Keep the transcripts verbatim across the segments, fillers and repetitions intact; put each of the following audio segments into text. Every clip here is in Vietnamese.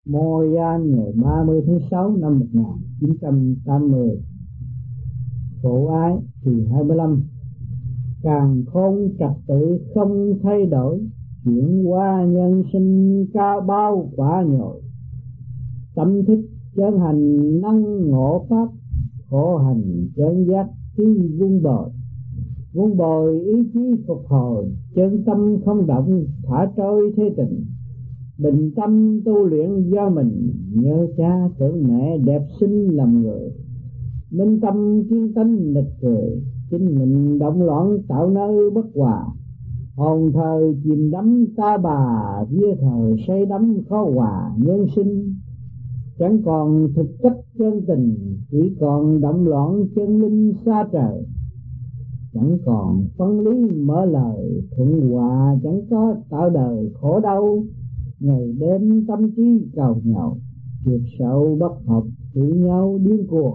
Montreal ngày ba mươi tháng sáu năm một nghìn chín trăm tám mươi. Khổ ái thì hai mươi lăm. Càng khôn trật tự không thay đổi, chuyển qua nhân sinh cao bao quả nhồi. Tâm thức chân hành năng ngộ pháp, khổ hành chân giác khi vun bồi. Vun bồi ý chí phục hồi, chân tâm không động thả trôi thế tình. Bình tâm tu luyện do mình, nhớ cha tưởng mẹ đẹp xinh làm người. Minh tâm kiên tánh nực cười, chính mình động loạn tạo nơi bất hòa. Hồn thời chìm đắm ta bà, vía thời say đắm khó hòa nhân sinh. Chẳng còn thực chất chân tình, chỉ còn động loạn chân linh xa trời. Chẳng còn phân lý mở lời, thuận hòa chẳng có tạo đời khổ đau. Ngày đêm tâm trí cầu nhau, trượt sâu bất hợp tự nhau điên cuồng.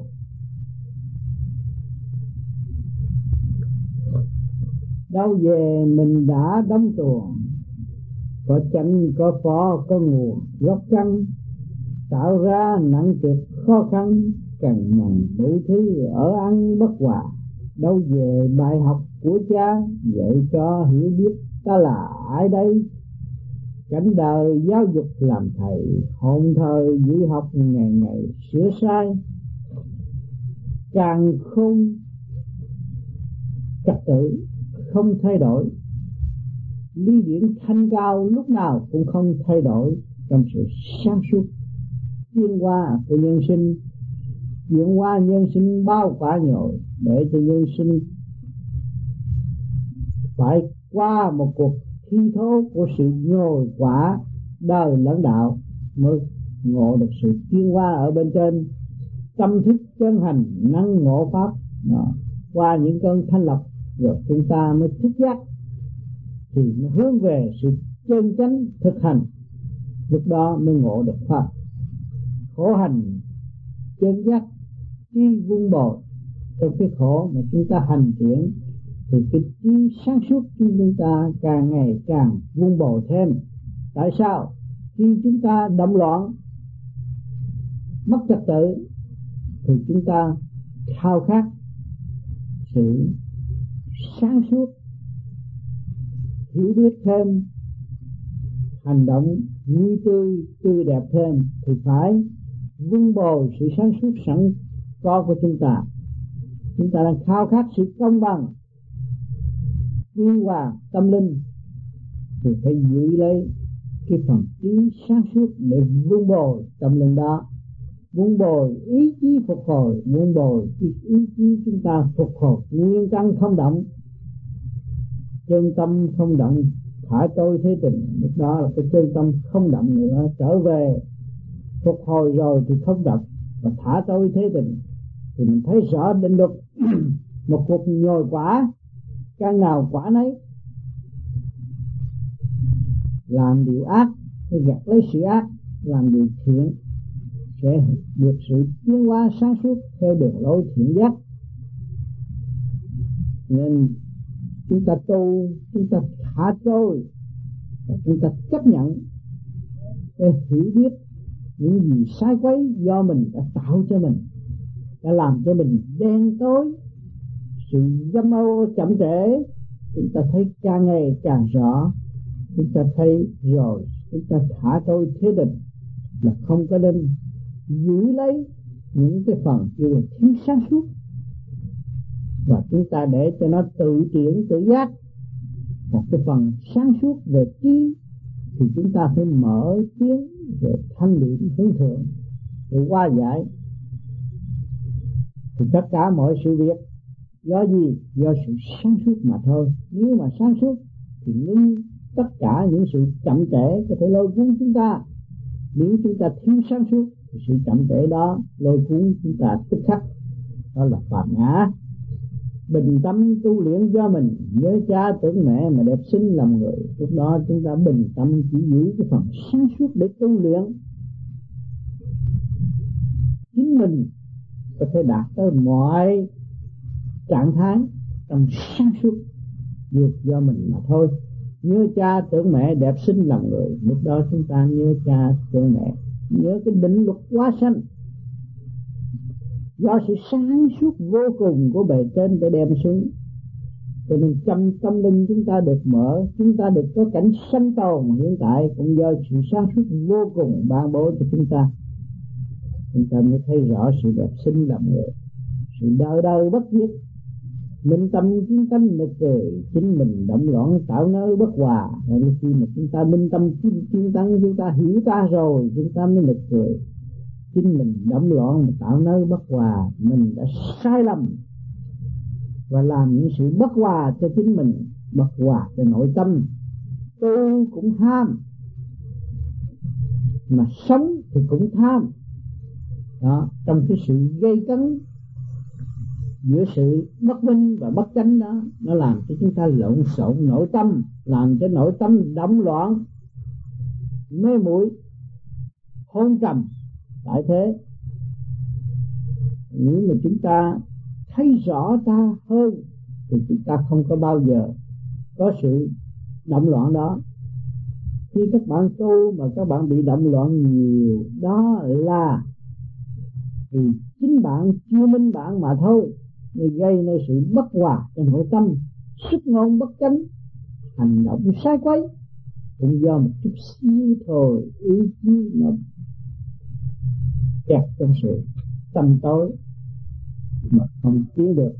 Đâu về mình đã đóng tuồng, có chanh có phó có nguồn gốc căn. Tạo ra nặng trịch khó khăn, cần nhằn đủ thứ ở ăn bất hòa. Đâu về bài học của cha, dạy cho hiểu biết ta là ai đây. Cảnh đời giáo dục làm thầy, hồn thời giữ học ngày ngày sửa sai. Càng không trật tự không thay đổi, lý điển thanh cao lúc nào cũng không thay đổi. Trong sự sáng suốt tiến hóa của nhân sinh, chuyển hóa nhân sinh bao quả nhồi, để cho nhân sinh phải qua một cuộc thi thố của sự nhồi quả đời lẫn đạo, mới ngộ được sự tiến hóa ở bên trên. Tâm thức chân hành năng ngộ pháp đó. Qua những cơn thanh lọc rồi chúng ta mới thức giác, thì mới hướng về sự chân chánh thực hành, lúc đó mới ngộ được pháp. Khổ hành chân giác trí vun bồi, trong cái khổ mà chúng ta hành triển thì cái trí sáng suốt của chúng ta càng ngày càng vun bồi thêm. Tại sao? Khi chúng ta động loạn mất trật tự thì chúng ta khao khát sự sáng suốt, hiểu biết thêm, hành động vui tươi tươi đẹp thêm, thì phải vun bồi sự sáng suốt sẵn có của chúng ta. Chúng ta đang khao khát sự công bằng, quy hòa tâm linh, thì phải giữ lấy cái phần trí sáng suốt để vun bồi tâm linh đó, vun bồi ý chí phục hồi, vun bồi ý chí chúng ta phục hồi nguyên căn không động, chân tâm không động thả trôi thế tình. Lúc đó là cái chân tâm không động nữa, trở về phục hồi rồi thì không động và thả trôi thế tình, thì mình thấy rõ định luật một cuộc nhồi quả, căn nào quả nấy. Làm điều ác thì gặt lấy sự ác, làm điều thiện sẽ được sự tiến hóa sáng suốt theo đường lối thiện giác. Nên chúng ta tu, chúng ta thả trôi và chúng ta chấp nhận để hiểu biết những gì sai quấy do mình đã tạo cho mình, đã làm cho mình đen tối. Sự dâm ô chậm trễ chúng ta thấy càng ngày càng rõ. Chúng ta thấy rồi chúng ta thả trôi thế định, là không có nên giữ lấy những cái phần kêu là thiếu sáng suốt, và chúng ta để cho nó tự triển tự giác. Một cái phần sáng suốt về trí thì chúng ta phải mở tiếng về thanh điển hướng thượng để hóa giải. Thì tất cả mọi sự việc do gì? Do sự sáng suốt mà thôi. Nếu mà sáng suốt thì ngưng tất cả những sự chậm trễ có thể lôi cuốn chúng ta. Nếu chúng ta thiếu sáng suốt thì sự chậm trễ đó lôi cuốn chúng ta tức khắc, đó là phạm ngã. Bình tâm tu luyện do mình, nhớ cha tưởng mẹ mà đẹp xinh làm người. Lúc đó chúng ta bình tâm chỉ giữ cái phần sáng suốt để tu luyện. Chính mình có thể đạt tới mọi trạng thái trong sáng suốt việc do mình mà thôi. Nhớ cha tưởng mẹ đẹp xinh làm người. Lúc đó chúng ta nhớ cha tưởng mẹ nhớ cái định luật hóa sanh, do sự sáng suốt vô cùng của bề trên để đem xuống, cho nên trong tâm linh chúng ta được mở, chúng ta được có cảnh sanh tồn hiện tại cũng do sự sáng suốt vô cùng ban bố cho chúng ta. Chúng ta mới thấy rõ sự đẹp xinh làm người, sự đời đời bất diệt, minh tâm kiến tánh nực cười, chính mình động loạn tạo nơi bất hòa. Rồi khi mà chúng ta minh tâm kiến tánh, chúng ta hiểu ta rồi, chúng ta mới nực cười. Chính mình động loạn mà tạo nơi bất hòa, mình đã sai lầm và làm những sự bất hòa cho chính mình, bất hòa cho nội tâm. Tôi cũng tham, mà sống thì cũng tham. Đó, trong cái sự gây cấn giữa sự bất minh và bất chánh đó, nó làm cho chúng ta lộn xộn nội tâm, làm cho nội tâm động loạn, mê muội, hôn trầm. Tại thế, nếu mà chúng ta thấy rõ ta hơn thì chúng ta không có bao giờ có sự động loạn đó. Khi các bạn tu mà các bạn bị động loạn nhiều, đó là vì chính bạn chưa minh bạn mà thôi, nên gây nên sự bất hòa trong nội tâm, xuất ngôn bất chánh, hành động sai quấy, cũng do một chút xíu thôi ý chí nó kẹt trong sự tâm tối mà không tiến được.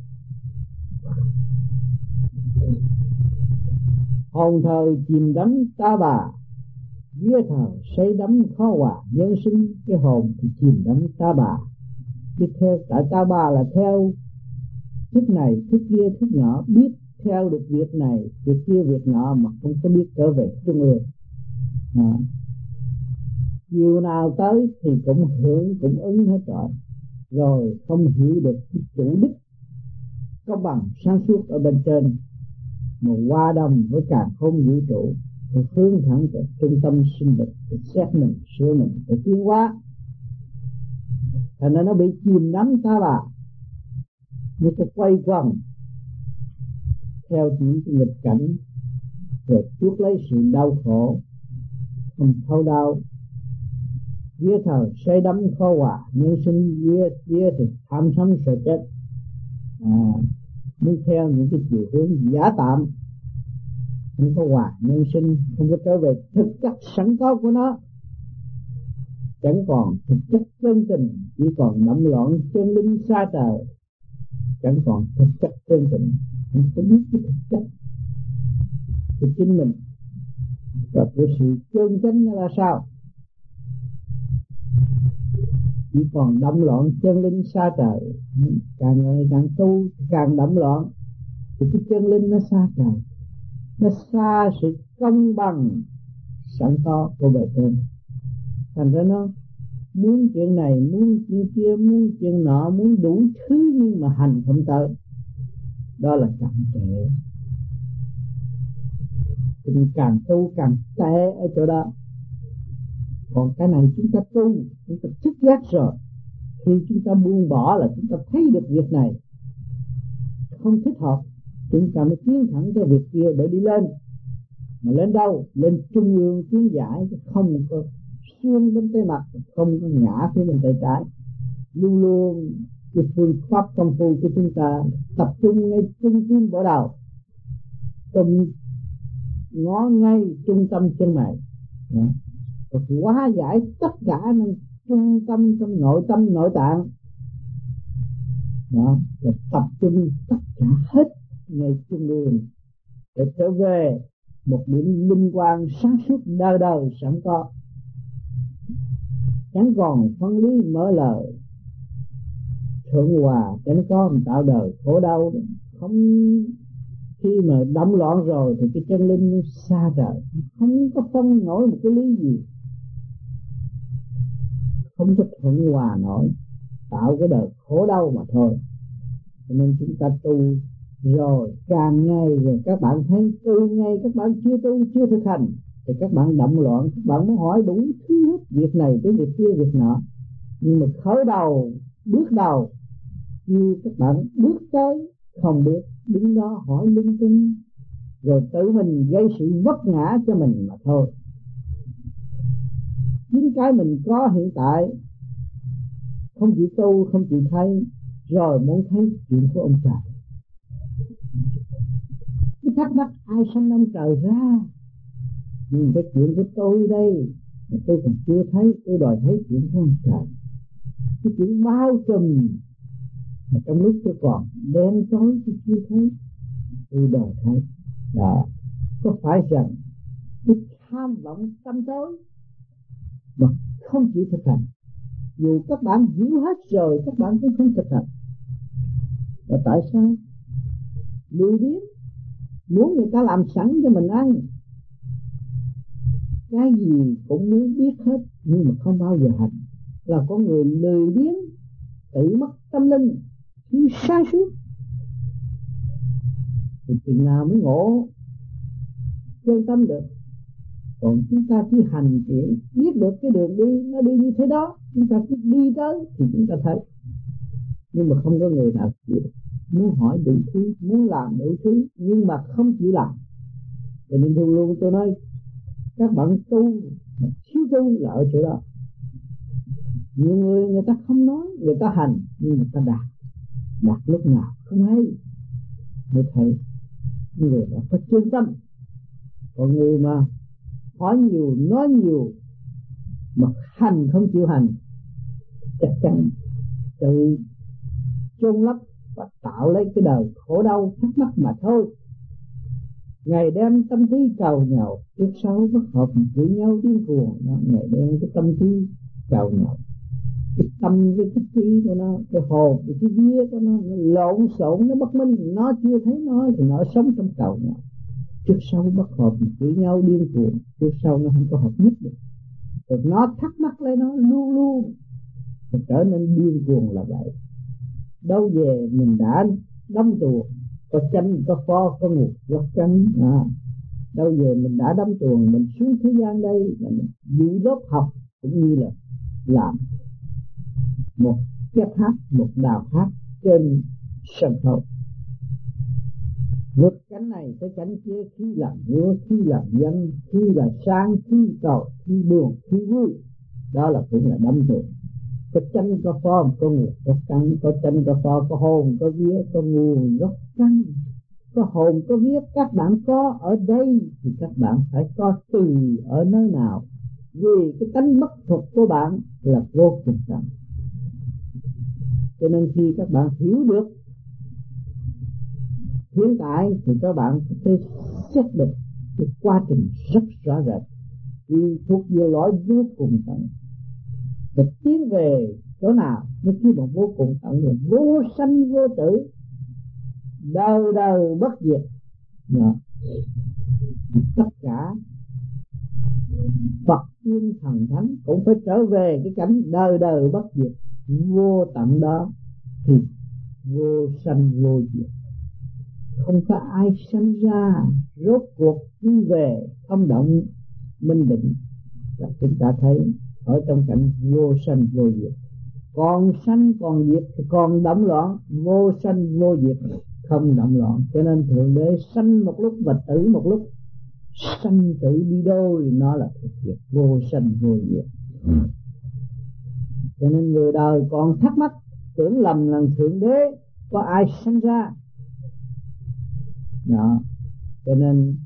Hồn thời chìm đắm ta bà, vía thờ say đắm khó hòa nhân sinh. Cái hồn thì chìm đắm ta bà, biết theo tại ta bà là theo thức này thức kia thức nọ, biết theo được việc này việc kia việc nọ mà không có biết trở về trung ương. À, chiều nào tới thì cũng hưởng cũng ứng hết rồi, rồi không hiểu được cái chủ đích có bằng sáng suốt ở bên trên, mà hòa đồng với càn khôn vũ trụ, rồi hướng thẳng tới trung tâm sinh lực, để xét mình, sửa mình, để tiến hóa. Thành ra nó bị chìm đắm ta bà, nó có quay quần theo những cái nghịch cảnh, rồi chuốc lấy sự đau khổ không thấu đau. Vía thờ say đắm khó hòa nhân sinh, vía vía thì tham sống sợ chết, à, muốn theo những cái chiều hướng giả tạm, không có hòa nhân sinh, không có trở về thực chất sẵn có của nó, chẳng còn thực chất chân tình, chỉ còn động loạn chân linh xa trời, chẳng còn thực chất chân tình, không có biết cái thực chất của chính mình và của sự chân chánh là sao. Chỉ còn động loạn chân linh xa trời, càng ngày càng tu càng động loạn thì cái chân linh nó xa trời, nó xa sự công bằng sẵn có của bề trên. Thành ra nó muốn chuyện này, muốn chuyện kia, muốn chuyện nọ, muốn đủ thứ nhưng mà hành không tới, đó là chậm trễ. Thì càng tu càng tệ ở chỗ đó. Còn cái này chúng ta tu, chúng ta thức giác rồi, khi chúng ta buông bỏ là chúng ta thấy được việc này không thích hợp, chúng ta mới tiến thẳng tới việc kia để đi lên. Mà lên đâu? Lên trung ương tiến giải, không có xuyên bên tay mặt, không có ngã phía bên tay trái. Luôn luôn cái phương pháp công phu của chúng ta tập trung ngay trung tim bộ đầu, tâm ngó ngay trung tâm chân mày, và hóa giải tất cả những trung tâm trong nội tâm nội tạng. Đó, và tập trung tất cả hết ngay trung ương để trở về một điểm linh quang sáng suốt đời đời sẵn có, chẳng còn phân lý mở lời thượng hòa, chẳng có tạo đời khổ đau. Không, khi mà động loạn rồi thì cái chân linh xa trời, không có phân nổi một cái lý gì, không có thuận hòa nổi, tạo cái đời khổ đau mà thôi. Cho nên chúng ta tu rồi càng ngày rồi các bạn thấy tu ngay, các bạn chưa tu chưa thực hành thì các bạn động loạn, các bạn mới hỏi đủ thứ hết, việc này tới việc kia việc nọ, nhưng mà khởi đầu bước đầu như các bạn bước tới không biết, đứng đó hỏi lung tung rồi tự mình gây sự vấp ngã cho mình mà thôi. Chính cái mình có hiện tại, không chịu tu, không chịu thấy, rồi muốn thấy chuyện của ông trời. Cái thắc mắc ai sanh ông trời ra, nhưng cái chuyện của tôi đây mà tôi còn chưa thấy, tôi đòi thấy chuyện của ông trời. Cái chuyện bao trùm mà trong lúc tôi còn đen tối tôi chưa thấy, tôi đòi thấy. Đó, có phải rằng cái tham vọng tâm tối mà không chịu thực hành, dù các bạn hiểu hết rồi các bạn cũng không thực hành. Và tại sao? Lười biếng, muốn người ta làm sẵn cho mình ăn, cái gì cũng muốn biết hết nhưng mà không bao giờ hành. Là có người lười biếng, tự mất tâm linh, thiếu sai suốt. Thì chừng nào mới ngộ chân tâm được. Còn chúng ta chỉ hành triển, biết được cái đường đi nó đi như thế đó, chúng ta cứ đi tới thì chúng ta thấy. Nhưng mà không có người nào chịu, muốn hỏi đủ thứ, muốn làm đủ thứ, nhưng mà không chịu làm. Cho nên luôn luôn tôi nói các bạn tu mà thiếu tu là ở chỗ đó. Nhiều người người ta không nói, người ta hành, nhưng người ta đạt. Đạt lúc nào không hay. Mới thấy người đó có chân tâm. Còn người mà hỏi nhiều, nói nhiều mà hành không chịu hành, chắc chắn tự chôn lấp và tạo lấy cái đời khổ đau thắc mắc mà thôi. Ngày đem tâm trí cầu nhậu, trước sau bất hợp với nhau điên cuồng. Ngày đem cái tâm trí cầu nhậu, cái tâm với cái trí của nó, cái hồn với cái vía của nó, nó lộn xộn, nó bất minh, nó chưa thấy nó thì nó sống trong cầu nhậu. Trước sau bất hợp với nhau điên cuồng, trước sau nó không có hợp nhất được. Rồi nó thắc mắc lấy nó luôn luôn trở nên điên cuồng là vậy. Đâu về mình đã đâm tuồng, có chanh, có pho, có ngục, góc trắng. À, đâu về mình đã đâm tuồng, mình xuống thế gian đây là mình giữ lớp học cũng như là làm một chép hát, một đào hát trên sân khấu. Vượt cánh này tới cánh kia, khi làm vua, khi làm dân, khi là sang, khi cầu, khi buồn, khi vui. Đó là cũng là đâm tuồng. Có chanh, có pho, có ngục, có trắng, có chanh, có pho, có hồn, có vía, có nguồn, gốc trắng. Có hồn, có vía, các bạn có ở đây thì các bạn phải có từ ở nơi nào. Vì cái tánh bất thuộc của bạn là vô cùng trọng. Cho nên khi các bạn hiểu được hiện tại thì các bạn có thể xét được cái quá trình rất rõ rệt. Vì thuộc về loại vô cùng tận. Và tiến về chỗ nào nó chỉ một vô cùng tận là vô sanh vô tử, đời đời bất diệt. Đó. Tất cả Phật tiên thần thánh cũng phải trở về cái cảnh đời đời bất diệt vô tận đó thì vô sanh vô diệt. Không có ai sanh ra rốt cuộc đi về không động minh định. Và chúng ta thấy ở trong cảnh vô sanh vô diệt, còn sanh còn diệt thì còn động loạn, vô sanh vô diệt không động loạn. Cho nên Thượng Đế sanh một lúc và tử một lúc, sanh tử đi đôi, nó là thực diệt vô sanh vô diệt. Cho nên người đời còn thắc mắc, tưởng lầm là Thượng Đế có ai sanh ra. Đó. Cho nên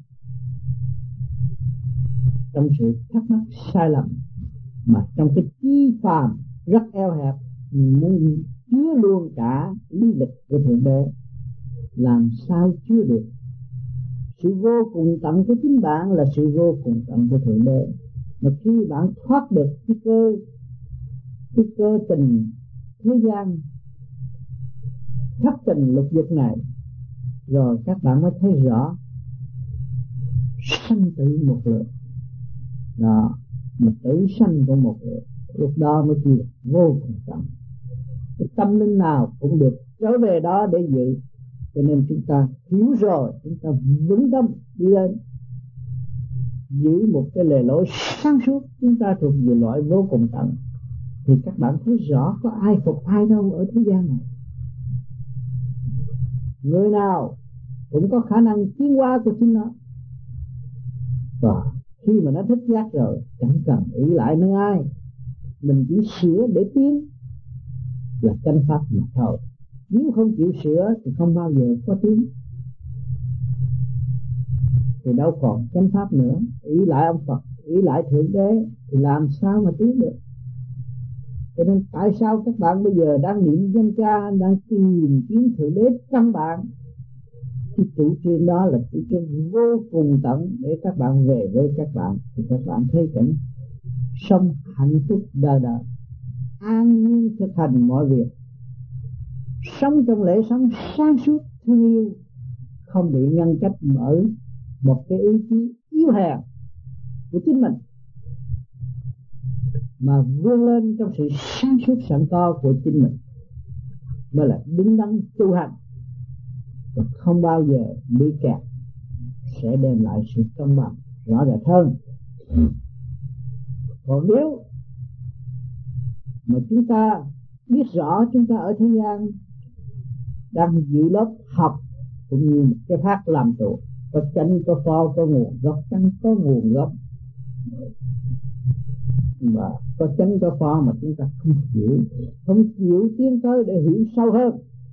trong sự thắc mắc sai lầm mà trong cái chi phàm rất eo hẹp, muốn chứa luôn cả lý lịch của Thượng Đế, làm sao chứa được. Sự vô cùng tận của chính bạn là sự vô cùng tận của Thượng Đế. Mà khi bạn thoát được cái cơ cái cơ tình thế gian, thất tình lục dục này, rồi các bạn mới thấy rõ sanh tử một lượt. Đó, mà tử sanh của một lượt, lúc đó mới chỉ vô cùng tận. Cái tâm linh nào cũng được trở về đó để dự. Cho nên chúng ta hiểu rồi, chúng ta vững tâm đi lên, giữ một cái lề lối sáng suốt. Chúng ta thuộc về loại vô cùng tận thì các bạn thấy rõ có ai phục ai đâu ở thế gian này. Người nào cũng có khả năng tiến hóa của chính nó. Và khi mà nó thích giác rồi, chẳng cần ý lại nơi ai, mình chỉ sửa để tiến là chánh pháp mà thôi. Nếu không chịu sửa thì không bao giờ có tiến, thì đâu còn chánh pháp nữa. Ý lại ông Phật, ý lại Thượng Đế thì làm sao mà tiến được. Cho nên tại sao các bạn bây giờ đang niệm danh ca, đang tìm kiếm Thượng Đế trong bạn? Cái chủ trương đó là chủ trương vô cùng tận để các bạn về với các bạn, thì các bạn thấy cảnh sống hạnh phúc đời đời, an nhiên thực hành mọi việc, sống trong lễ sống sáng suốt thương yêu, không bị ngăn cách mở một cái ý chí yếu hèn của chính mình, mà vươn lên trong sự sáng suốt sẵn có của chính mình, mới là đứng đắn tu hành, và không bao giờ bị kẹt, sẽ đem lại sự công bằng rõ rệt hơn. Còn nếu mà chúng ta biết rõ chúng ta ở thế gian đang dự lớp học cũng như một cái thác làm trụ, có chánh có pho có nguồn gốc, chánh có nguồn gốc, mà có chánh có pho mà chúng ta không chịu không chịu tiến tới để hiểu sâu hơn.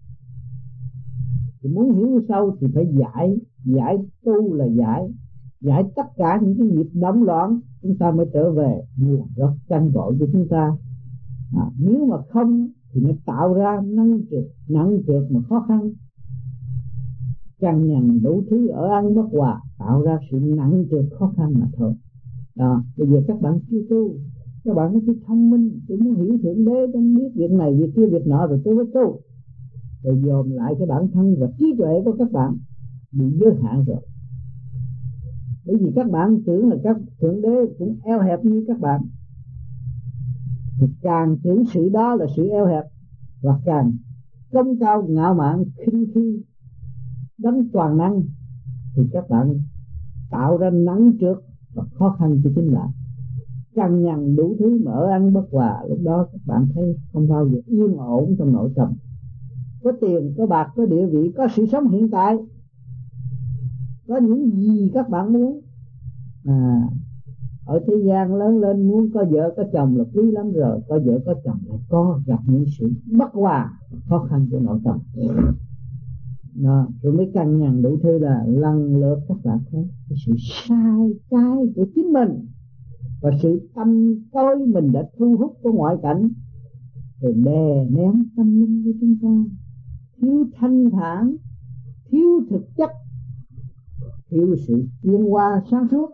Thì muốn hiểu sâu thì phải giải, giải tu là giải, giải tất cả những cái nhịp động loạn, chúng ta mới trở về nguồn gốc chân cội của chúng ta. À, nếu mà không thì nó tạo ra nâng trượt, nặng trượt mà khó khăn, cằn nhằn đủ thứ ở ăn bất hòa, tạo ra sự nặng trượt khó khăn mà thôi. Đó, bây giờ các bạn chưa tu, các bạn nói tôi thông minh, tôi muốn hiểu Thượng Đế, tôi biết việc này việc kia việc nọ rồi tôi mới tu, rồi dồn lại cái bản thân và trí tuệ của các bạn bị giới hạn rồi. Bởi vì các bạn tưởng là các Thượng Đế cũng eo hẹp như các bạn, thì càng tưởng sự đó là sự eo hẹp, và càng công cao ngạo mạn khinh khi đấng toàn năng, thì các bạn tạo ra nắng trượt và khó khăn cho chính bạn, cằn nhằn đủ thứ mà ở ăn bất hòa. Lúc đó các bạn thấy không bao giờ yên ổn trong nội tâm. Có tiền, có bạc, có địa vị, có sự sống hiện tại, có những gì các bạn muốn. À, ở thế gian lớn lên muốn có vợ có chồng là quý lắm rồi, có vợ có chồng lại có gặp những sự bất hòa, khó khăn của nội tâm. Đó, rồi mới cằn nhằn đủ thứ là lần lượt các bạn thấy cái sự sai trái của chính mình và sự tâm tối mình đã thu hút của ngoại cảnh, rồi đè nén tâm linh của chúng ta, thiếu thanh thản, thiếu thực chất, thiếu sự tiến hóa sáng suốt.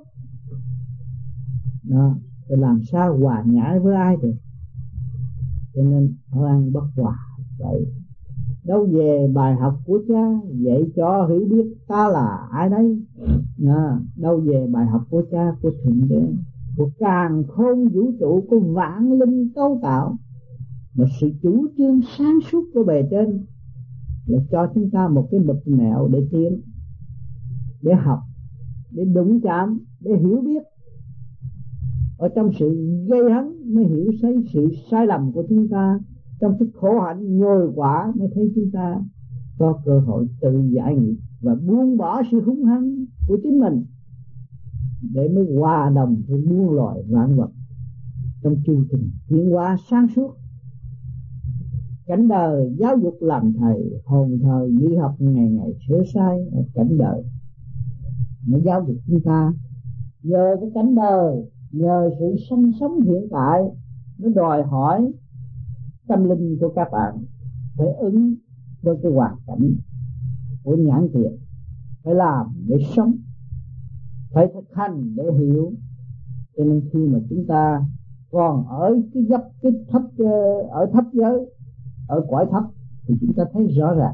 Đó, rồi làm sao hòa nhã với ai được. Cho nên ở ăn bất hòa vậy. Đâu về bài học của cha dạy cho hiểu biết ta là ai đấy. À, đâu về bài học của cha, của Thượng Đế, của càn khôn vũ trụ, của vạn linh cấu tạo, mà sự chủ trương sáng suốt của bề trên là cho chúng ta một cái mực mẹo để tiến, để học, để đụng chạm, để hiểu biết. Ở trong sự gây hấn mới hiểu thấy sự sai lầm của chúng ta, trong cái khổ hạnh nhồi quả mới thấy chúng ta có cơ hội tự giải nghiệp và buông bỏ sự hung hăng của chính mình, để mới hòa đồng với muôn loài vạn vật trong chương trình tiến hóa sáng suốt. Cảnh đời giáo dục làm thầy, hồn thờ duy học ngày ngày sửa sai ở cảnh đời. Nó giáo dục chúng ta nhờ cái cảnh đời, nhờ sự sinh sống hiện tại, nó đòi hỏi tâm linh của các bạn phải ứng với cái hoàn cảnh của nhãn tiền, phải làm để sống, phải thực hành để hiểu. Cho nên khi mà chúng ta còn ở cái dấp cái thấp, ở thấp giới, ở cõi thấp, thì chúng ta thấy rõ ràng,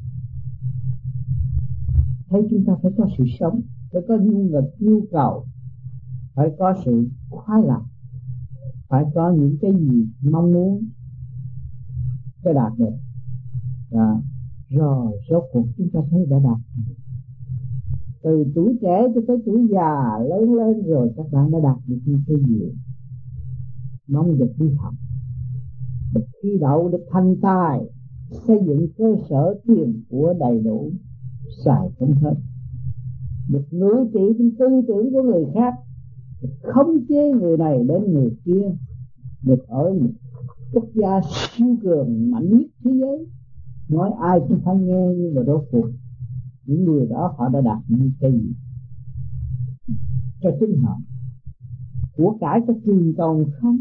thấy chúng ta phải có sự sống, phải có nhu nghịch, nhu cầu, phải có sự khoái lạc, phải có những cái gì mong muốn phải đạt được. Đó. Rồi số cuộc chúng ta thấy đã đạt. Từ tuổi trẻ cho tới tuổi già lớn lên rồi các bạn đã đạt được những cái gì mong được đi học, được thi đậu, được thành tài, xây dựng cơ sở tiền của đầy đủ, xài không hết, được ngữ trị trên tư tưởng của người khác, được khống chế người này đến người kia, được ở một quốc gia siêu cường mạnh nhất thế giới, nói ai cũng phải nghe, nhưng mà rốt cuộc những người đó họ đã đạt những cái gì cho chính họ? Của cải có trường tồn không?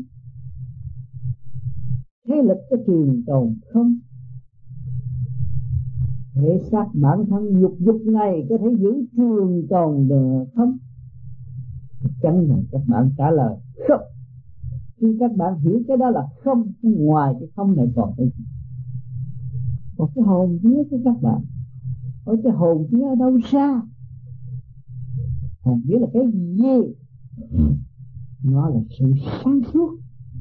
Thế lực có trường tồn không? Thể xác bản thân dục dục này có thể giữ trường tồn được không? Chẳng rằng các bạn trả lời không. Khi các bạn hiểu cái đó là không, ngoài cái không này còn cái gì? Còn cái hồn vía của các bạn, ở cái hồn vía ở đâu xa? Hồn vía là cái gì? Nó là sự sáng suốt.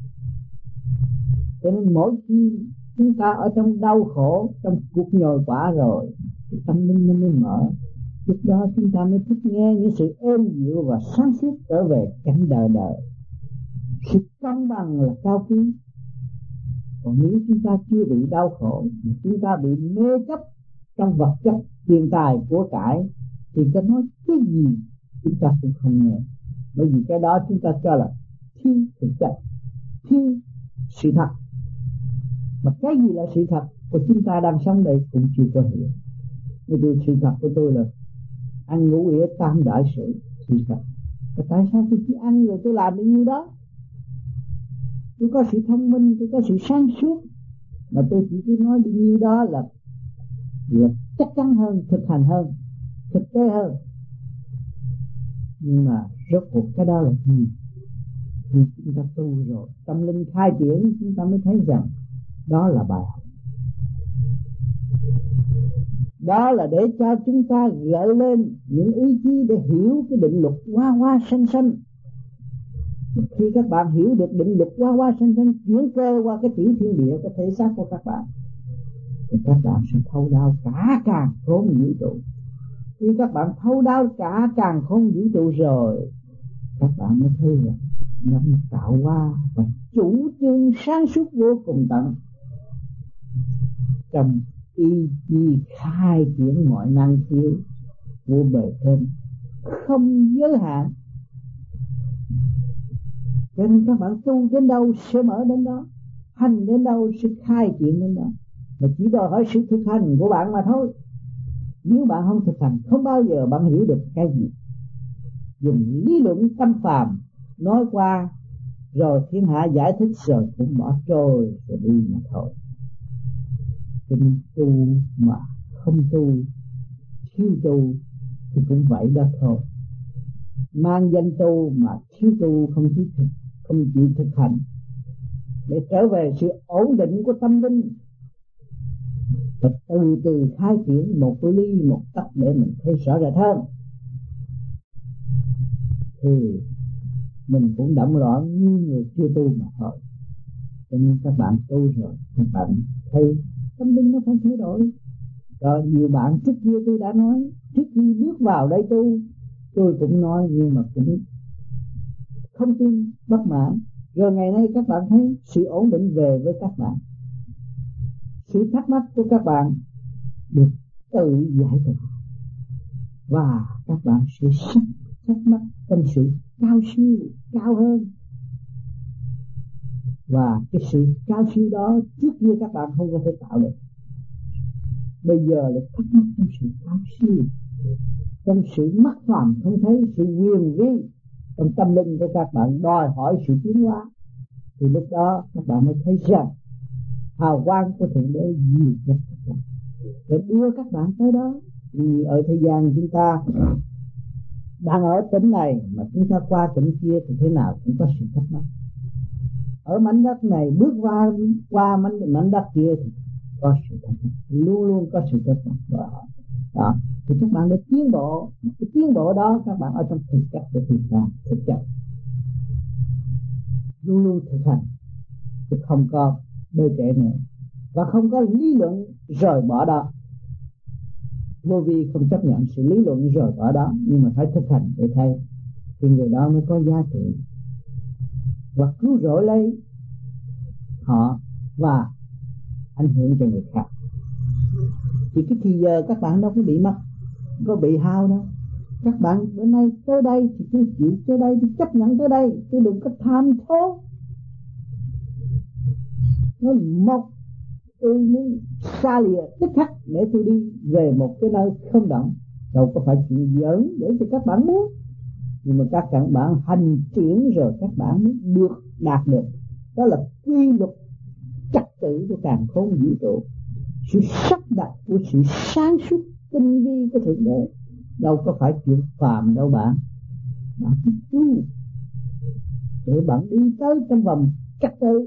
Cho nên mỗi khi chúng ta ở trong đau khổ, trong cuộc nhồi quả rồi, cái tâm linh nó mới mở. Lúc đó chúng ta mới thích nghe những sự êm dịu và sáng suốt trở về cảnh đời đời. Sự công bằng là cao quý. Còn nếu chúng ta chưa bị đau khổ, chúng ta bị mê chấp trong vật chất, tiền tài, của cải, thì có nói cái gì chúng ta cũng không nghe. Bởi vì cái đó chúng ta cho là thiếu thực chất, thiếu sự thật. Mà cái gì là sự thật của chúng ta đang sống đây cũng chưa có hiểu. Bởi vì sự thật của tôi là ăn ngủ nghĩa tam đại sự, sự thật. Và tại sao tôi chỉ ăn rồi tôi làm bao nhiêu đó? Tôi có sự thông minh, tôi có sự sáng suốt, mà tôi chỉ cứ nói bao nhiêu đó là, là chắc chắn hơn, thực hành hơn, thực tế hơn. Nhưng mà rốt cuộc cái đó là gì? Vì chúng ta tu rồi, tâm linh khai triển, chúng ta mới thấy rằng đó là bài học. Đó là để cho chúng ta gợi lên những ý chí để hiểu cái định luật hoa hoa xanh xanh. Khi các bạn hiểu được định luật hoa hoa xanh xanh chuyển cơ qua cái tiểu thiên địa, cái thể xác của các bạn, thì các bạn sẽ thấu đáo cả càng khôn vũ trụ. Khi các bạn thấu đáo cả càng khôn vũ trụ rồi, các bạn mới thấy rằng nó tạo hóa và chủ trương sáng suốt vô cùng tận trong ý chí khai triển mọi năng khiếu của bề trên không giới hạn. Cho nên các bạn tu đến đâu sẽ mở đến đó, hành đến đâu sẽ khai triển đến đó, mà chỉ đòi hỏi sự thực hành của bạn mà thôi. Nếu bạn không thực hành, không bao giờ bạn hiểu được cái gì. Dùng lý luận tâm phàm nói qua rồi thiên hạ giải thích rồi cũng bỏ trôi rồi đi mà thôi. Cho nên tu mà không tu, thiếu tu thì cũng vậy đó thôi. Mang danh tu mà thiếu tu, không chịu thực, không chịu thực hành để trở về sự ổn định của tâm linh, và từ từ khai triển một ly một tấc để mình thấy rõ rệt hơn, thì mình cũng đậm loạn như người chưa tu mà thôi. Cho nên các bạn tu rồi, các bạn thấy tâm linh nó phải thay đổi. Rồi nhiều bạn trước kia tôi đã nói, trước khi bước vào đây tu, tôi cũng nói nhưng mà cũng không tin, bất mãn. Rồi ngày nay các bạn thấy sự ổn định về với các bạn, sự thắc mắc của các bạn được tự giải tỏa, và các bạn sẽ sắc thắc mắc trong sự cao siêu, cao hơn. Và cái sự cao siêu đó trước kia các bạn không có thể tạo được, bây giờ là thắc mắc trong sự cao siêu, trong sự mắc phàm không thấy sự quyền vi trong tâm linh của các bạn đòi hỏi sự tiến hóa. Thì lúc đó các bạn mới thấy rằng hào quang của Thượng Đế nhiều nhất các bạn, để đưa các bạn tới đó. Vì ở thời gian chúng ta đang ở tỉnh này mà chúng ta qua tỉnh kia thì thế nào cũng có sự thắc mắc. Ở mảnh đất này bước qua qua mảnh mảnh đất kia thì có sự thắc mắc, luôn luôn có sự thắc mắc đó. Đó thì các bạn đã tiến bộ, cái tiến bộ đó các bạn ở trong thực chất để thực ra thực chất luôn luôn thực hành, chứ không có bê trễ nữa, và không có lý luận rời bỏ đó. Vô vi không chấp nhận sự lý luận rời bỏ đó, nhưng mà phải thực hành để thấy, thì người đó mới có giá trị và cứu rỗi lấy họ và ảnh hưởng cho người khác. Thì cái thì giờ các bạn đâu có bị mất, không có bị hao đâu. Các bạn bữa nay tới đây thì tôi chịu tới đây, tôi chấp nhận tới đây, tôi đừng có tham thố. Nó một tôi muốn xa lìa tức khắc để tôi đi về một cái nơi không động, đâu có phải chuyện giỡn để cho các bạn muốn. Nhưng mà các bạn bạn hành triển rồi các bạn mới được đạt được. Đó là quy luật trật tự của càn khôn vũ trụ, sự sắp đặt của sự sáng suốt tinh vi của thượng đế. Đâu có phải chuyện phàm đâu bạn. Bạn thích tu để bạn đi tới trong vòng trật tự,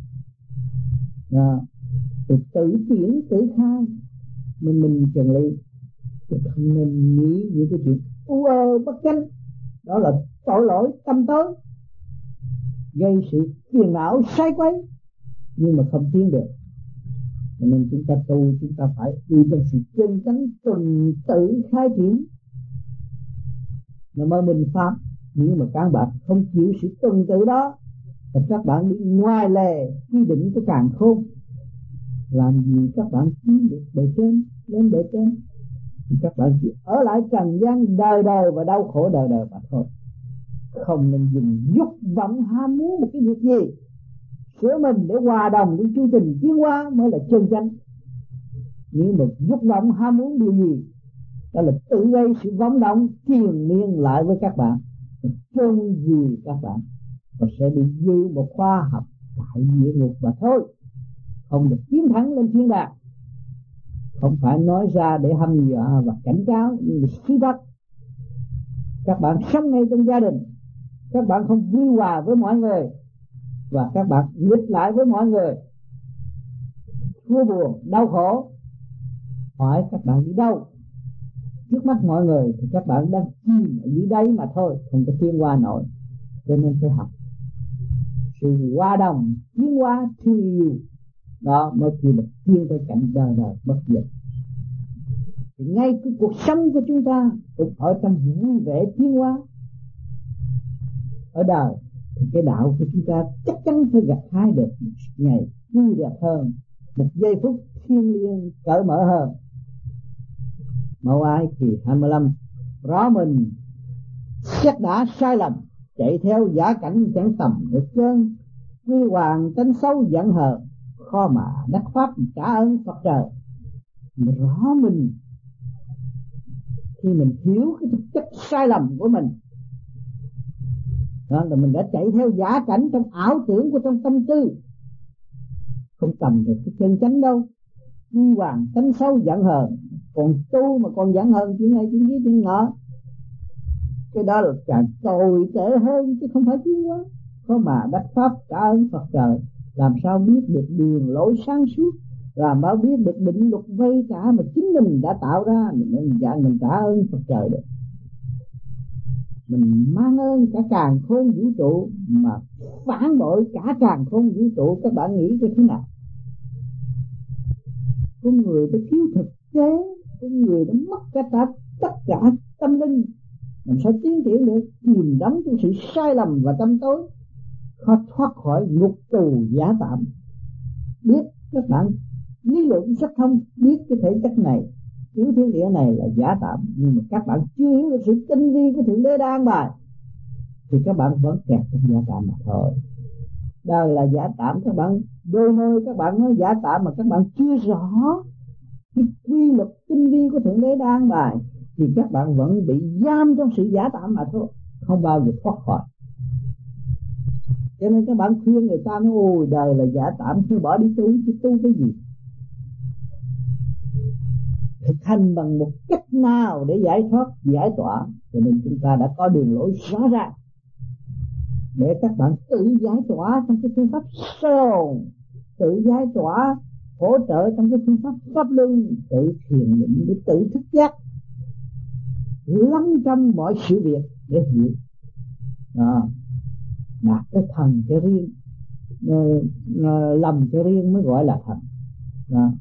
à, rồi tự chuyển tự khai mình mình trần lý. Chứ không nên nghĩ những cái chuyện u ơ bất chánh. Đó là tội lỗi tâm tối, gây sự phiền não sai quấy nhưng mà không tiến được. Cho nên chúng ta tu, chúng ta phải đi trong sự chân chánh tuần tự khai triển mà mới minh pháp. Nhưng mà các bạn không chịu sự tuần tự đó thì các bạn đi ngoài lề quy định của càn khôn, làm gì các bạn tiến được bề trên, lên bề trên. Thì các bạn chỉ ở lại trần gian đời đời và đau khổ đời đời mà thôi. Không nên dùng dục vọng ham muốn một cái việc gì sửa mình để hòa đồng với chu trình tiến hóa mới là chân chánh. Nhưng mà dục vọng ham muốn điều gì, đó là tự gây sự vọng động triền miên lại với các bạn, chôn vùi các bạn, và sẽ bị dư một khoa học tại địa ngục mà thôi, không được tiến thẳng lên thiên đàng. Không phải nói ra để hăm dọa và cảnh cáo, nhưng mà sự thật. Các bạn sống ngay trong gia đình, các bạn không vui hòa với mọi người và các bạn nghịch lại với mọi người, thua buồn đau khổ, hỏi các bạn đi đâu? Trước mắt mọi người thì các bạn đang chìm ở dưới đáy mà thôi, không có tiến qua nổi. Cho nên phải học sự hòa đồng, tiến hóa thương yêu, đó mới kêu là tiến tới cảnh đời đời bất diệt. Thì ngay cái cuộc sống của chúng ta cũng ở trong vui vẻ tiến hóa. Ở đời thì cái đạo của chúng ta chắc chắn phải gặt hái được một ngày vui đẹp hơn, một giây phút thiêng liêng cởi mở hơn. Mẫu Ai kỳ hai mươi lăm. Rõ mình xét đã sai lầm, chạy theo giả cảnh chẳng tầm được chân, quy hoàng tánh xấu giận hờn, khó mà đắc pháp trả ơn Phật trời. Rõ mình khi mình hiểu cái thực chất sai lầm của mình, đó là mình đã chạy theo giả cảnh trong ảo tưởng của trong tâm tư, không tầm được cái chân chánh đâu. Quy hoàng tánh xấu giận hờn, còn tu mà còn giận hờn chuyện này chuyện kia chuyện nọ, cái đó là càng tồi tệ hơn chứ không phải tiến hóa. Có mà đắc pháp trả ơn Phật trời, làm sao biết được đường lối sáng suốt, làm sao biết được định luật vây trả mà chính mình đã tạo ra, mình dạng mình trả ơn Phật trời được. Mình mang ơn cả càn khôn vũ trụ mà phản bội cả càn khôn vũ trụ, các bạn nghĩ cái thế nào? Con người đã thiếu thực tế, con người đã mất cả tất cả tâm linh, làm sao tiến triển được? Chìm đắm trong sự sai lầm và tâm tối, khó thoát khỏi ngục tù giả tạm. Biết các bạn lý luận rất thông, biết cái thể chất này, tiểu thiên địa này là giả tạm, nhưng mà các bạn chưa hiểu được sự tinh vi của thượng đế đã an bài, thì các bạn vẫn kẹt trong giả tạm mà thôi. Đời là giả tạm, các bạn đôi nơi các bạn nói giả tạm mà các bạn chưa rõ cái quy luật tinh vi của thượng đế đã an bài, thì các bạn vẫn bị giam trong sự giả tạm mà thôi, không bao giờ thoát khỏi. Cho nên các bạn khuyên người ta nói ôi đời là giả tạm, thôi bỏ đi tu, chứ tu cái gì? Thực hành bằng một cách nào để giải thoát, giải tỏa. Cho nên chúng ta đã có đường lối rõ ràng để các bạn tự giải tỏa trong cái phương pháp sơ hồn, tự giải tỏa hỗ trợ trong cái phương pháp pháp luân, tự thiền định để tự thức giác, lắng trong mọi sự việc để hiểu. Đó, đạt cái thần cái riêng, lầm cái riêng mới gọi là thần. Đó,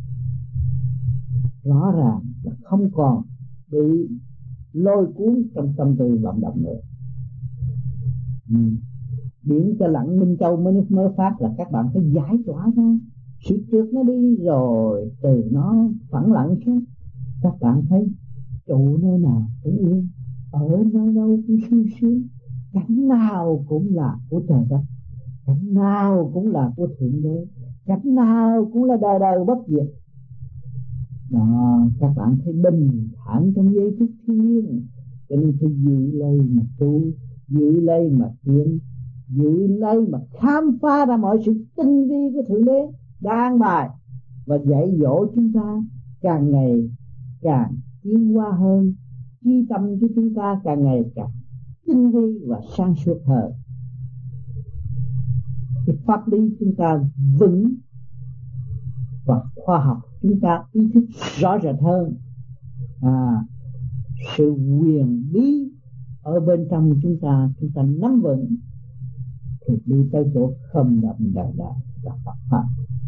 rõ ràng là không còn bị lôi cuốn trong tâm tư vọng động nữa. Ừ. Biển cho lặng Minh Châu mới mới phát là các bạn phải giải tỏa ra sự trượt nó đi, rồi từ nó phẳng lặng xuống, các bạn thấy trụ nơi nào cũng yên, ở nơi đâu cũng sung sướng, cảnh nào cũng là của trời đất, cảnh nào cũng là của thượng đế, cách nào cũng là đời đời bất diệt. Đó, các bạn thấy bình thản trong giây phút thiên liêng, cho nên phải giữ lấy mà tu, giữ lấy mà tiến, giữ lấy mà khám phá ra mọi sự tinh vi của Thượng Đế đang bài và dạy dỗ chúng ta càng ngày càng tiến hóa hơn, trí tâm của chúng ta càng ngày càng tinh vi và sáng suốt hơn. Cái pháp lý chúng ta vững và khoa học chúng ta ý thức rõ rệt hơn. À, sự quyền bí ở bên trong chúng ta, chúng ta nắm vững thì đi tới chỗ không đậm đà đà là Phật pháp.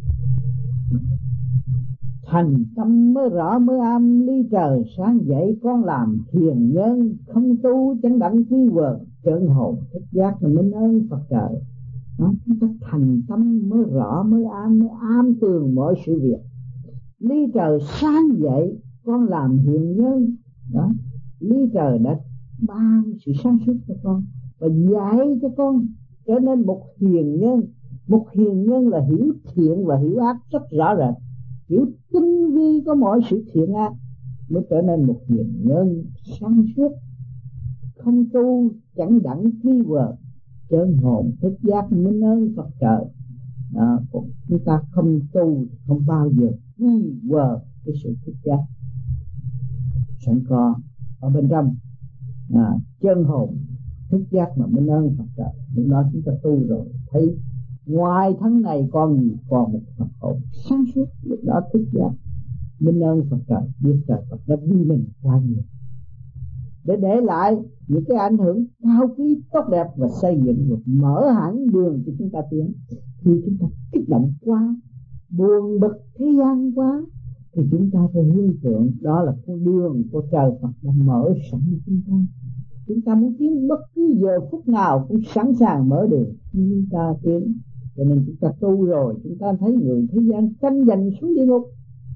Thành tâm mới rõ mới am, ly trời sáng dậy con làm hiền nhân, không tu chẳng đặng quy quần, chân hồn thức giác là minh ơn Phật trời. Đó, chúng ta thành tâm mới rõ mới am, mới am tường mọi sự việc. Ly trời sáng dậy con làm hiền nhân. Đó, ly trời đã ban sự sáng suốt cho con và dạy cho con trở nên một hiền nhân. Một hiền nhân là hiểu thiện và hiểu ác rất rõ rệt, hiểu tinh vi có mọi sự thiện ác mới trở nên một hiền nhân sáng suốt. Không tu chẳng đặng quy quờ, chân hồn thức giác minh ơn Phật trời. Đó, chúng ta không tu không bao giờ quy quờ cái sự thức giác sẵn có ở bên trong. À, chân hồn thức giác mà minh ơn Phật trời. Lúc đó chúng ta tu rồi thấy ngoài thân này còn gì, còn một Phật hồn sáng suốt. Lúc đó thức giác minh ơn Phật trời, biết trời Phật đã vì mình qua nhiều để để lại những cái ảnh hưởng cao quý tốt đẹp và xây dựng một mở hẳn đường cho chúng ta tiến. Khi chúng ta kích động quá, buồn bực thế gian quá thì chúng ta phải hướng tượng đó là con đường của trời Phật đã mở sẵn cho chúng ta. Chúng ta muốn tiến bất cứ giờ phút nào cũng sẵn sàng mở đường chúng ta tiến. Cho nên chúng ta tu rồi, chúng ta thấy người thế gian tranh giành xuống địa ngục,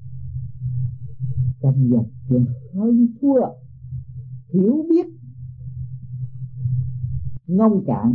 tranh giành chuyện hơn thua, hiểu biết ngông cạn,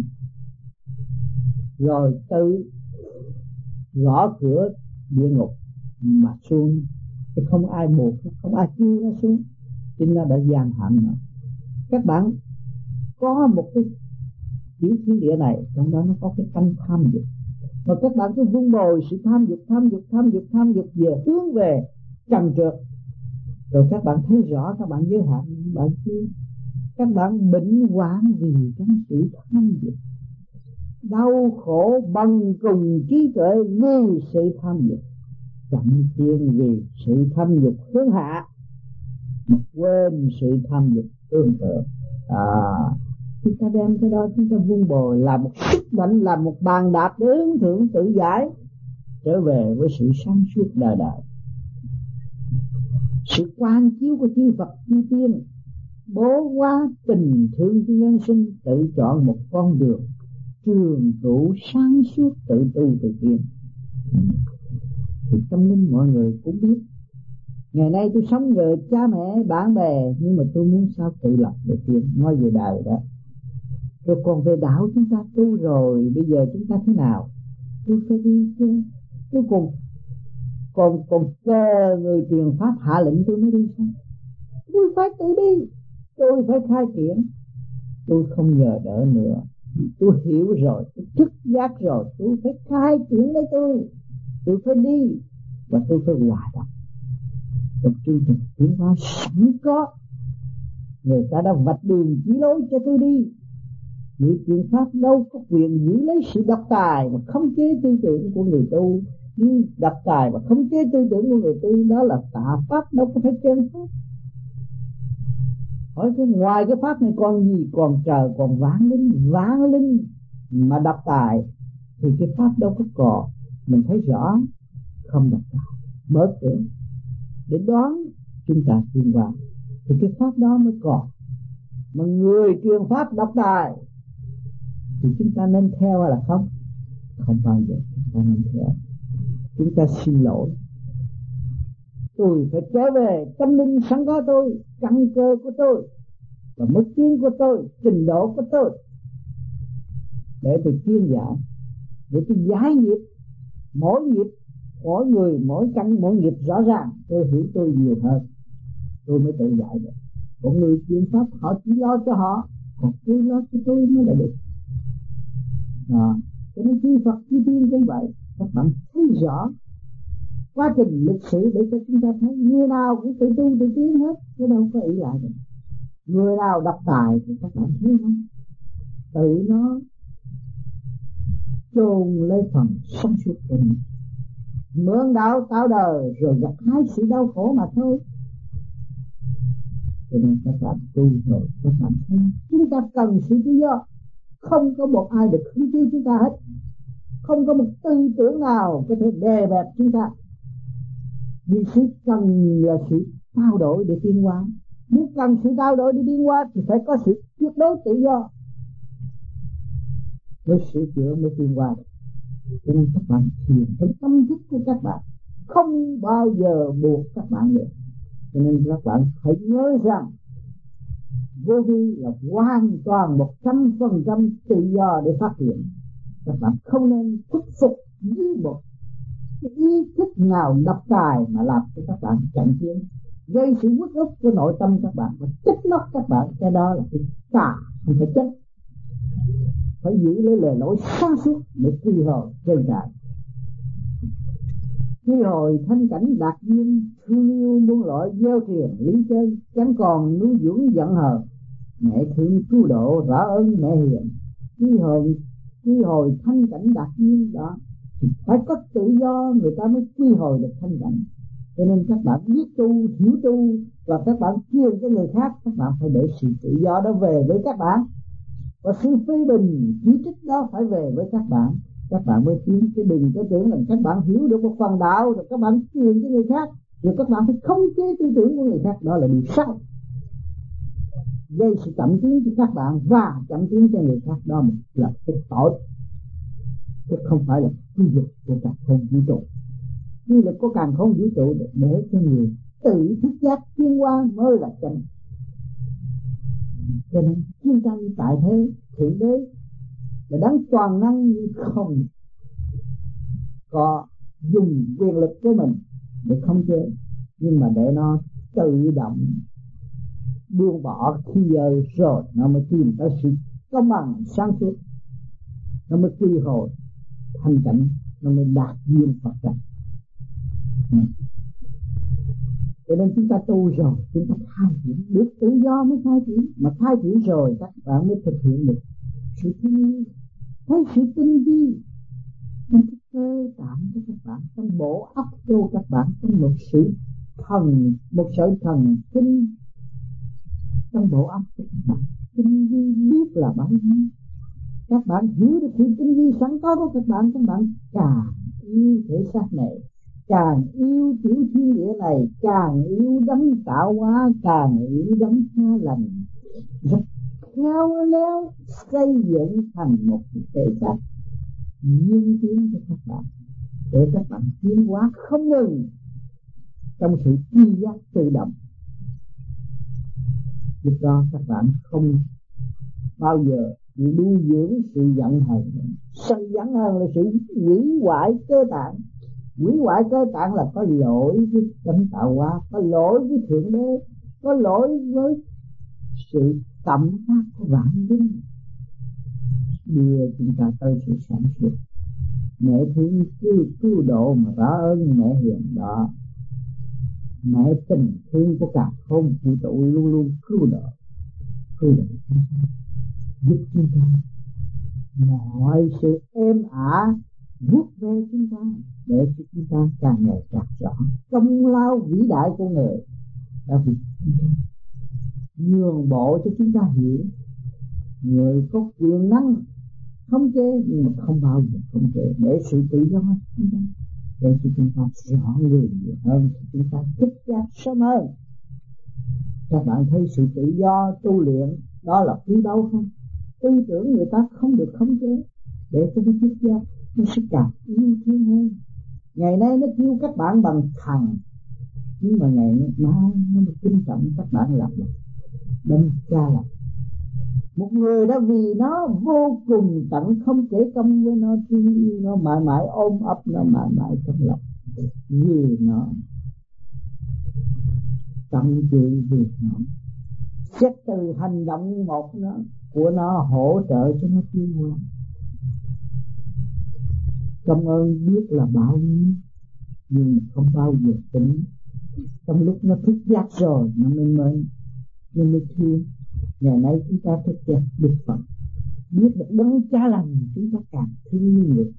rồi tự gõ cửa địa ngục mà xuống, thì không ai buộc, không ai kêu nó xuống, chính nó đã giam hãm nó. Các bạn có một cái tiểu thiên địa này, trong đó nó có cái tâm tham dục, mà các bạn cứ vun bồi sự tham dục, tham dục, tham dục, tham dục về hướng về trần trượt, rồi các bạn thấy rõ các bạn giới hạn bạn chưa? Các bạn bệnh hoạn vì trong sự tham dục, đau khổ bằng cùng trí tuệ vì sự tham dục, chậm tiên vì sự tham dục hướng hạ, mà quên sự tham dục tương tự. À, chúng ta đem cái đó chúng ta vun bồi là một sức mạnh, là một bàn đạp để hướng thượng tự giải trở về với sự sáng suốt đời đời. Sự quan chiếu của chư Phật chư Tiên bố quá tình thương cho nhân sinh, tự chọn một con đường trường trụ sáng suốt, tự tu tự tiến. Thì tâm linh mọi người cũng biết, ngày nay tôi sống nhờ cha mẹ bạn bè, nhưng mà tôi muốn sao tự lập để tiến. Nói về đời đó, rồi còn về đạo chúng ta tu rồi, bây giờ chúng ta thế nào? Tôi phải đi chứ, tôi còn còn còn chờ người truyền pháp hạ lệnh tôi mới đi sao? Tôi phải tự đi, tôi phải khai triển. Tôi không nhờ đỡ nữa, tôi hiểu rồi, tôi thức giác rồi, tôi phải khai triển lấy tôi. Tôi phải đi và tôi phải hòa đồng trong chương trình tiến hóa sẵn có. Người ta đã vạch đường chỉ lối cho tôi đi. Người truyền pháp đâu có quyền giữ lấy sự độc tài và khống chế tư tưởng của người tu. Nhưng độc tài và khống chế tư tưởng của người tu đó là tà pháp, đâu có phải chân pháp. Hỏi cái ngoài cái pháp này còn gì? Còn trời, còn vãng linh. Vãng linh mà độc tài thì cái pháp đâu có còn. Mình thấy rõ không độc tài, mở cửa để đoán chúng ta tiến vào thì cái pháp đó mới còn. Mà người truyền pháp độc tài thì chúng ta nên theo hay là không? Không bao giờ chúng ta nên theo. Chúng ta xin lỗi, tôi phải trở về tâm linh sẵn có tôi, căn cơ của tôi và mức tiến của tôi, trình độ của tôi, để tôi chuyên giải, để tôi giải nghiệp mỗi nghiệp, mỗi người, mỗi căn, mỗi nghiệp rõ ràng. Tôi hiểu tôi nhiều hơn, tôi mới tự giải được. Còn người chuyên pháp họ chỉ lo cho họ, còn tôi lo cho tôi mới là được. Đó. Cho nên chư Phật chư Tiên cũng vậy. Các bạn thấy rõ quá trình lịch sử để cho chúng ta thấy người nào cũng tự tu tự tiến hết, chứ đâu có ý lại được. Người nào độc tài thì các bạn thấy không, tự nó chôn lấy phần sống suốt của mình, mượn đạo tạo đời rồi gặp hai sự đau khổ mà thôi. Cho nên các bạn tu rồi các bạn thấy chúng ta cần sự tự do, không có một ai được khống chế chúng ta hết, không có một tư tưởng nào có thể đè bẹp chúng ta. Vì sự cần là sự trao đổi để tiến hóa. Nếu cần sự trao đổi để tiến hóa thì phải có sự tuyệt đối tự do, với sửa chữa mới tiến hóa được. Cho nên các bạn thiền trong tâm thức của các bạn, không bao giờ buộc các bạn được. Cho nên các bạn phải nhớ rằng vô vi là hoàn toàn một trăm phần trăm tự do để phát triển. Các bạn không nên khuất phục với một cái ý thức nào độc tài mà làm cho các bạn chậm tiến, gây sự uất ức của nội tâm các bạn và trách móc các bạn. Cái đó là cái tà, không phải trách. Phải giữ lấy lời lỗi sáng suốt để quy hồi trên trời. Quy hồi thanh cảnh đạt duyên, thương yêu muôn loại gieo truyền lý chơi, chẳng còn nuôi dưỡng giận hờn. Mẹ thương cứu độ rõ ơn mẹ hiền. Quy hồi quy hồi thanh cảnh đạt duyên đó thì phải có tự do người ta mới quy hồi được thanh cảnh. Cho nên các bạn biết tu, hiểu tu và các bạn truyền cho người khác, các bạn phải để sự tự do đó về với các bạn, và sự phê bình chỉ trích đó phải về với các bạn. Các bạn mới tiến. Chứ đừng có tưởng là các bạn hiểu được một phần đạo rồi các bạn truyền cho người khác, rồi các bạn phải khống chế tư tưởng của người khác. Đó là điều sai, gây sự chậm tiến cho các bạn và chậm tiến cho người khác. Đó là cái tội, chứ không phải là quy luật của cả không vũ trụ. Quy luật của càng không vũ trụ để cho người tự thức giác tiến hóa mới là chân. Cho nên chiến tranh tại thế thượng đế là đáng toàn năng, không có dùng quyền lực của mình để khống chế, nhưng mà để nó tự động buông bỏ khi giờ rồi nó mới tìm tới sự công bằng sáng suốt, nó mới quy hồi thanh cảnh, nó mới đạt duyên Phật cảnh. Ừ. Cho nên chúng ta tu rồi chúng ta khai triển được tự do mới khai triển, mà khai triển rồi các bạn mới thực hiện được sự thương yêu, thấy sự tinh vi trong cái cơ tạng của các bạn, trong bộ óc của các bạn, trong một sự thần, một sợi thần kinh trong bộ óc của các bạn. Tinh vi biết là bao nhiêu, các bạn hiểu được sự tinh vi sẵn có của các bạn, các bạn càng yêu thể xác này, càng yêu tiểu thiên địa này, càng yêu đấng tạo hóa, càng yêu đấng xa lành, rất khéo léo xây dựng thành một thể xác duyên tiến cho các bạn, để các bạn tiến hóa không ngừng trong sự tri giác tự động. Lúc đó các bạn không bao giờ bị nuôi dưỡng sự giận hờn. Sự giận hờn là sự hủy hoại cơ tạng. Hủy hoại cơ tạng là có lỗi với đấng tạo hóa, có lỗi với thượng đế, có lỗi với sự tẩm phát của vạn linh, đưa chúng ta tới sự sản xuất. Mẹ thương cứu cứu độ mà rõ ơn mẹ hiền đó. Mẹ tình thương của cả không vũ trụ luôn luôn cứu độ, cứu độ giúp chúng ta mọi sự êm ả, vuốt ve chúng ta để cho chúng ta càng ngày càng rõ công lao vĩ đại của người đã vì nhường bộ cho chúng ta hiểu. Người có quyền năng không chế nhưng mà không bao giờ không chế, để sự tự do chúng ta, để cho chúng ta rõ người nhiều hơn, chúng ta thích giác sớm hơn. Các bạn thấy sự tự do tu luyện đó là quý báu không? Tư tưởng người ta không được khống chế, để cho nó thích giác, nó sẽ càng yêu thương hơn. Ngày nay nó kêu các bạn bằng thằng, nhưng mà ngày mai nó được kính trọng các bạn làm đấng cha lành. Một người đã vì nó vô cùng tận không kể công với nó, thương yêu nó, mãi mãi ôm ấp nó, mãi mãi trong lòng, vì nó tận trị vì nó, xét từ hành động một nó của nó hỗ trợ cho nó tiến hóa. Cảm ơn biết là bao nhiêu, nhưng không bao giờ tỉnh. Trong lúc nó thức giác rồi nó mới mới nó mới thương. Ngày nay chúng ta thức giác Đức Phật, biết được đấng cha lành, chúng ta càng thương người.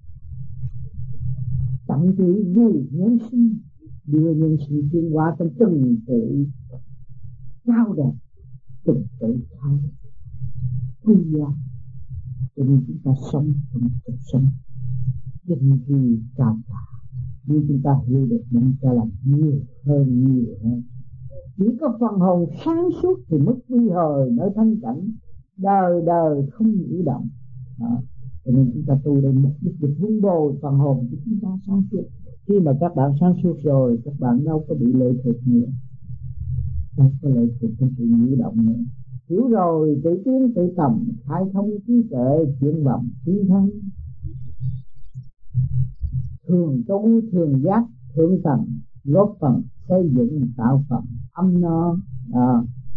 Tận trị vì nhân sinh, đưa nhân sinh tiến hóa trong từng tự cao đẹp, từng tự thái quý giá. Cho nên chúng ta sống trong cuộc sống định kỳ cao cả, nhưng chúng ta hiểu được đấng cha lành nhiều hơn nhiều hơn. Chỉ có phần hồn sáng suốt thì mất quy hồi nơi thanh cảnh, đời đời không nhiễu động. Đó. Cho nên chúng ta tu đây mục đích để vun bồi phần hồn của chúng ta sáng suốt. Khi mà các bạn sáng suốt rồi, các bạn đâu có bị lệ thuộc nữa, đâu có lệ thuộc trong sự nhiễu động nữa. Hiểu rồi tự tiến tự tầm, khai thông trí tuệ, chuyển vọng tiến thắng. Thường tu thường giác thường tầm, góp phần xây dựng tạo phẩm âm no. À,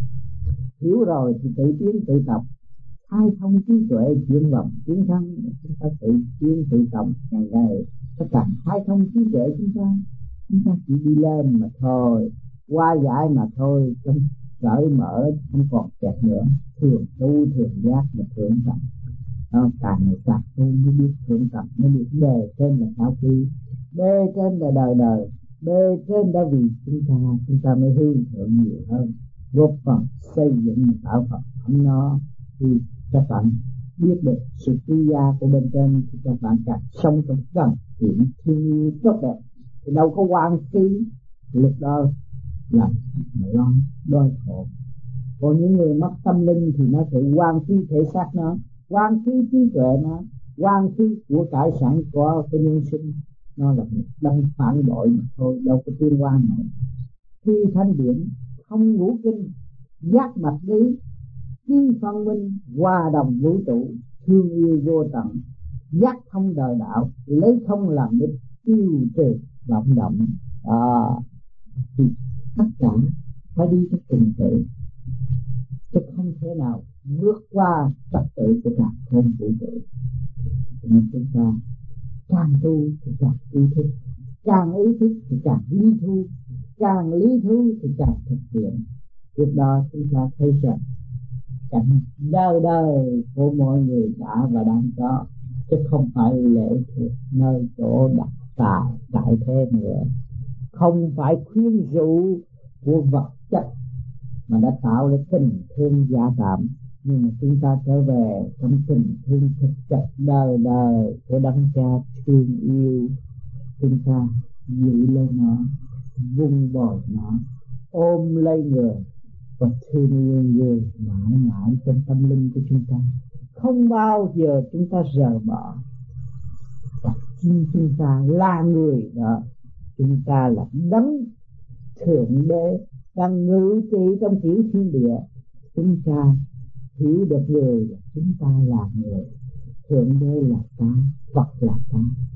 hiểu rồi thì tự tiến tự tập, khai thông trí tuệ, chuyển vọng tiến thắng. Chúng ta tự tiến tự tập ngày ngày, tất cả khai thông trí tuệ chúng ta, chúng ta chỉ đi lên mà thôi, qua giải mà thôi, trong cởi mở không còn kẹt nữa. Thường tu thường giác và thường tập. Nó càng ngày càng tu mới biết thượng tập, mới biết bề trên là cao quý, bề trên là đời đời, bề trên đã vì chúng ta, chúng ta mới hướng thượng nhiều hơn, góp phần xây dựng tạo Phật ấm nó. Thì các bạn biết được sự quý giá của bên trên thì các bạn càng sống trong gần thiện thương yêu tốt đẹp, thì đâu có quan phí lúc đó làm lo đôi khổ. Còn những người mất tâm linh thì nó sẽ quan phí thể xác nó, quan phí trí tuệ nó, quan phí của cải sản của cái nhân sinh. Nó là một đấng phản bội mà thôi, đâu có tiên quan nổi. Khi thanh điển không ngũ kinh, giác mạch lý, chi phân minh, hòa đồng vũ trụ, thương yêu vô tận, giác thông đời đạo, lấy không làm đích, tiêu trừ vọng động. À, thì tất cả phải đi theo trình tự, chứ không thể nào bước qua trật tự của cả không vũ trụ. Nên chúng ta càng tu thì càng ý thức, càng ý thức thì càng lý thu, càng lý thu thì càng thực hiện. Lúc đó chúng ta thấy rằng cảnh đời đời của mọi người đã và đang có, chứ không phải lệ thuộc nơi chỗ đặt tài tại thế nữa, không phải khuyến rũ của vật chất mà đã tạo ra tình thương giả tạm. Nhưng mà chúng ta trở về trong tình thương thực chất đời đời của đấng cha thương yêu, chúng ta giữ lấy nó, vun bồi nó, ôm lấy người và thương yêu người mãi mãi trong tâm linh của chúng ta. Không bao giờ chúng ta rời bỏ. Và chính chúng ta là người đó, chúng ta là đấng thượng đế đang ngự trị trong tiểu thiên địa. Chúng ta hiểu được người là chúng ta là người, thượng đế là ta, Phật là ta,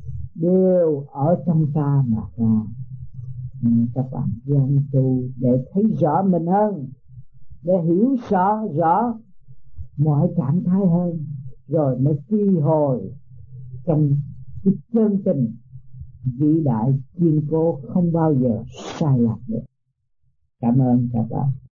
đều ở trong ta mà ra. Nhưng các bạn gian tu để thấy rõ mình hơn, để hiểu rõ rõ mọi trạng thái hơn, rồi mới quy hồi trong cái chân tình vĩ đại kiên cố không bao giờ sai lạc được. Cảm ơn các bạn.